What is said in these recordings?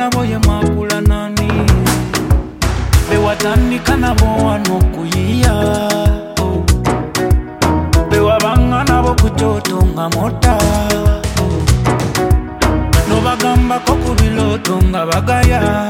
nabo ye mwakula nani bewatandika nabo wano kuyiya bewabanga nabo kuchoto nga mota nobagamba ko kubiloto nga bagaya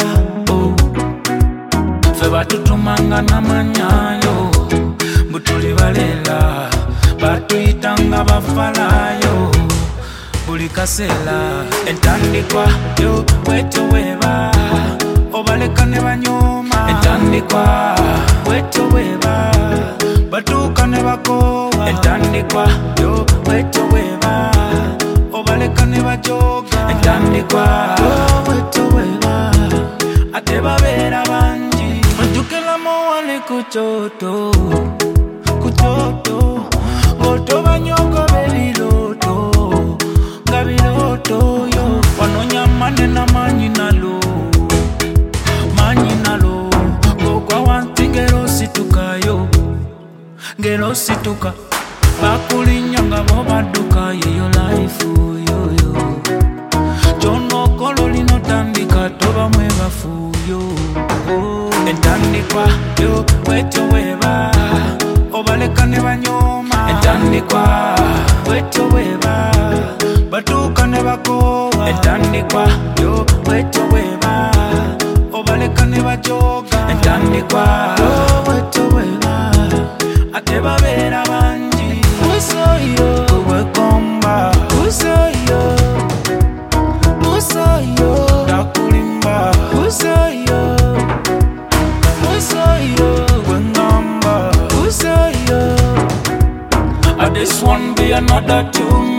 fe batutumanga namanyayo butuli balela batuyitanga bafalayo buli kaseera entandikwa yo weto weba obaleka ne banyoma entandikwa weto weba batuuka ne bakowa entandikwa yo weto weba obaleka ne bajoga entandikwa weto weba ate babeera bangi majjukiramu wali kuchoto oto banyogo beriloto gabiroto yo wanonya mane na manyi nalo gogwa wanti ngero situka bakulinyanga bo baduka yeyo life yo jono kolo lino tandika toba mwebafu yo entandikwa yo weto weba obaleka ne banyoma entandikwa weto weba batuuka ne bakowa entandikwa yo weto weba obaleka ne bajoga entandikwa yo weto weba ate babeera bangi usoyo wekomba usoyo dakulimba usoyo wengamba usoyo this one be another tune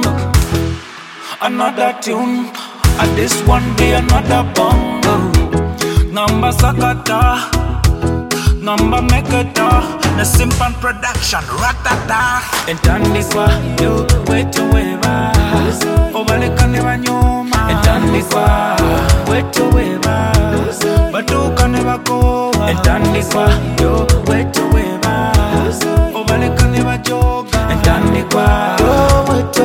this one be another bongo number sakata number mekata the simple production ratata entandikwa yo weto weba obaleka ne banyoma entandikwa weto weba batuuka ne bakowa entandikwa yo weto weba obaleka ne bajoga entandikwa yo weto